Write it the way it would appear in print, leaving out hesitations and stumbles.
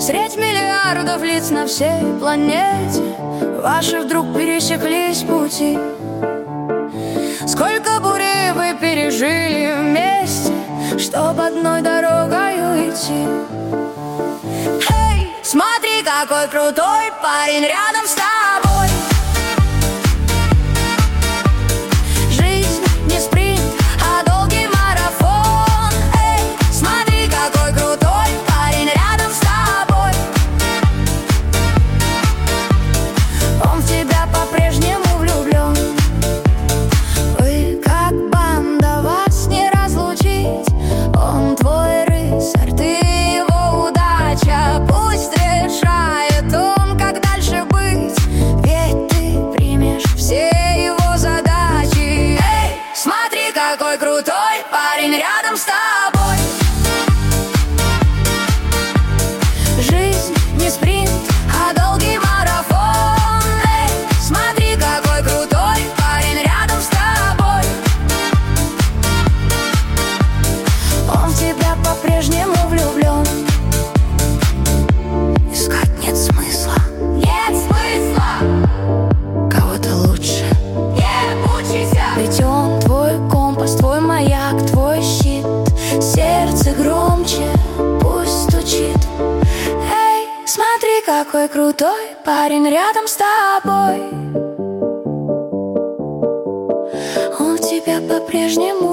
Средь миллиардов лиц на всей планете ваши вдруг пересеклись пути. Сколько бурей вы пережили вместе, чтоб одной дорогой идти. Эй, смотри, какой крутой парень рядом с тобой. Жизнь не спринт, а долгий марафон. Эй, смотри, какой крутой парень рядом с тобой. Он в тебя по-прежнему влюблен. Вы как банда, вас не разлучить. Он твой рыцарь, ты его удача. Пусть решает он, как дальше быть, ведь ты примешь все его задачи. Эй, смотри, какой крутой парень рядом с тобой. Жизнь не спринт, а долгий марафон. Эй, смотри, какой крутой парень рядом с тобой. Он в тебя по-прежнему влюблен. Искать нет смысла. Нет смысла. Кого-то лучше не учися. Ведь он твой компас, твой маяк, твой щит. Сердце громче пусть стучит. Эй, смотри, какой крутой парень рядом с тобой. Он в тебя по-прежнему